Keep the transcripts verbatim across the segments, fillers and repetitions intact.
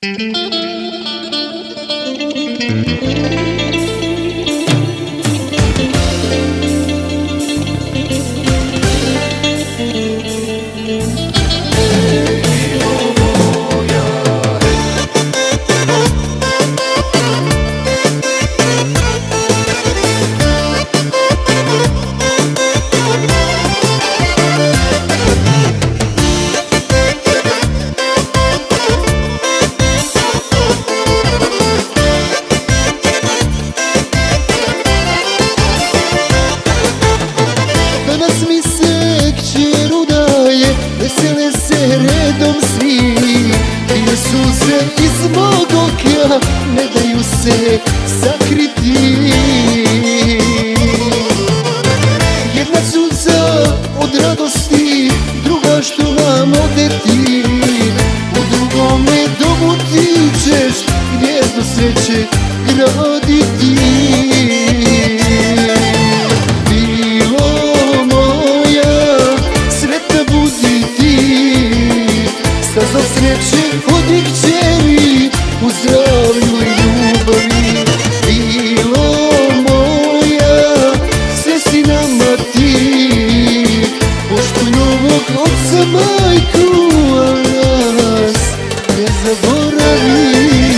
Vesele se redom svi, dvije suze iz mog oka ne daju se sakriti. Jedna suza od radosti, druga što vam odeti. U drugome domu ti ćeš gnjezdo sreće graditi. Stazom sreće od njih kćeri u zdravlju i ljubavi. Bilo moja, sve si nama ti, poštuj novog oca majku, a nas ne zaboravi.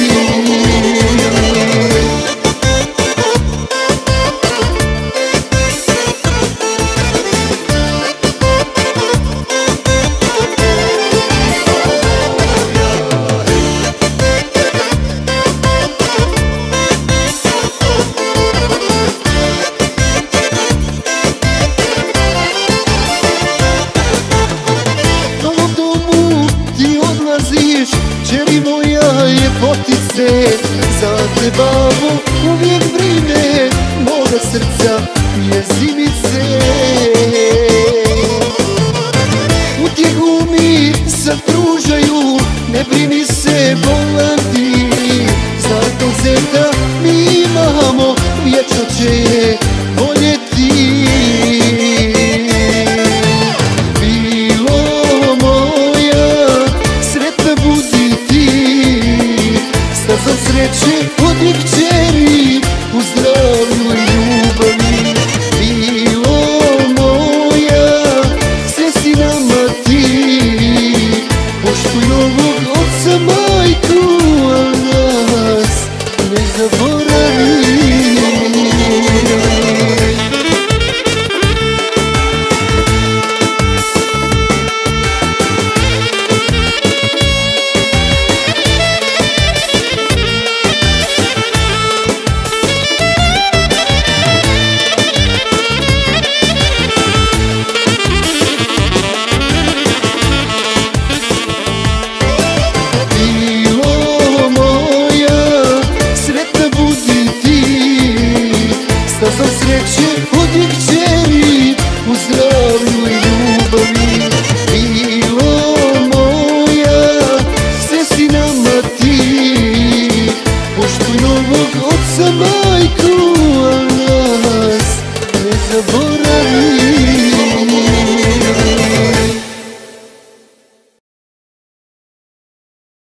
Čeri moja ljepotice, za te babo uvijek brine moga srca mjezimice. Utjehu mi sad pružaju, ne brini se volam ti. Zlatnog zeta mi imamo, vječno će je voljeti. Stazom sreće od njih kćeri u zdravlju i ljubavi. Bilo moja, sve si nama ti, poštuj novog oca majku, a nas ne zaboravi. Stazom sreće od njih kćeri u zdravlju i ljubavi. Bilo moja, sve si nama ti, poštuj novog oca majku.